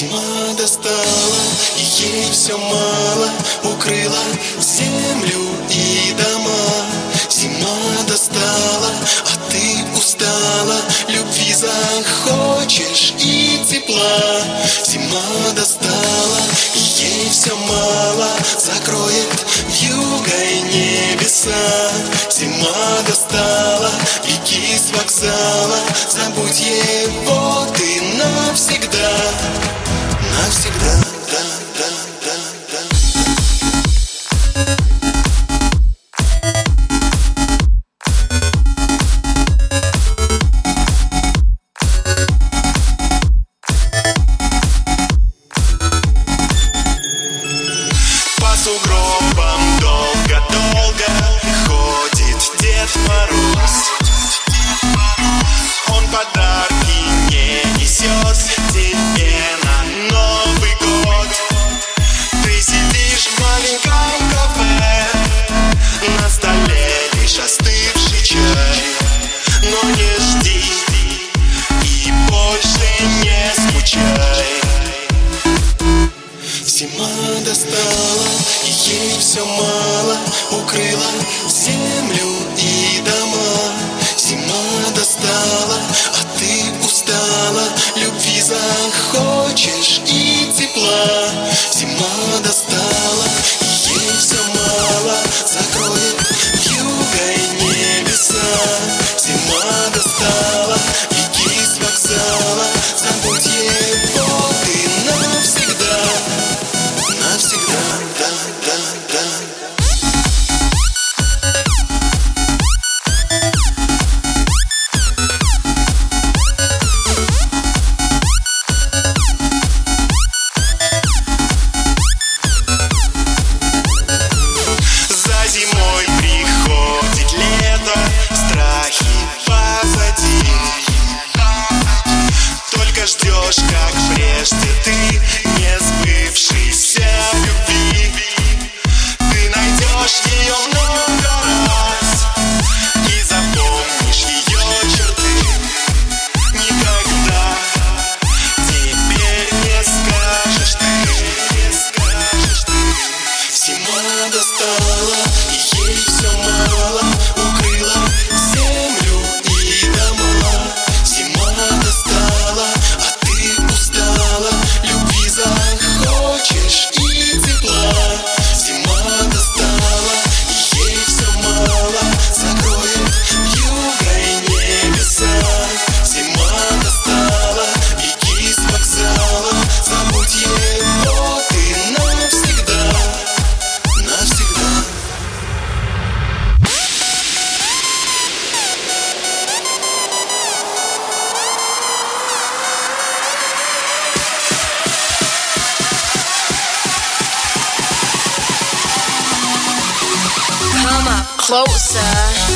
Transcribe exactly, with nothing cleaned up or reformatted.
Зима достала, и ей все мало, укрыла землю и дома. Зима достала, а ты устала, любви захочешь и тепла. Зима достала, и ей все мало, закроет вьюгой небеса. Зима достала, беги с вокзала, забудь его ты навсегда. Навсегда, да, да, да, да. По сугробам долго-долго ходит Дед Мороз. Он подарки не несет тебе на Новый год. Ты сидишь в маленьком кафе, на столе лишь остывший чай. Но не жди и больше не скучай. Зима достала, и ей все мало, укрыла землю и дома. Зима достала, а ты устала, любви захочешь и тепла. Зима достала, и ей все мало, закроет вьюгой небеса. Зима достала, беги с вокзала, забудь его ты навсегда. Навсегда, да, да, да. За зимой приходит лето, страхи позади. Только ждешь, как прежде ты, не сбывшийся любви. Ты найдешь ее много раз и запомнишь ее черты. Никогда теперь не скажешь ты, не скажешь ты. Зима достала, и ей все мало, укрыла землю и дома. Зима достала, а ты устала, любви захочешь и тепла. Зима достала, и ей все мало, закроет вьюгой небеса. Зима достала, беги с вокзала, забудь его ты навсегда. Навсегда. Come up closer.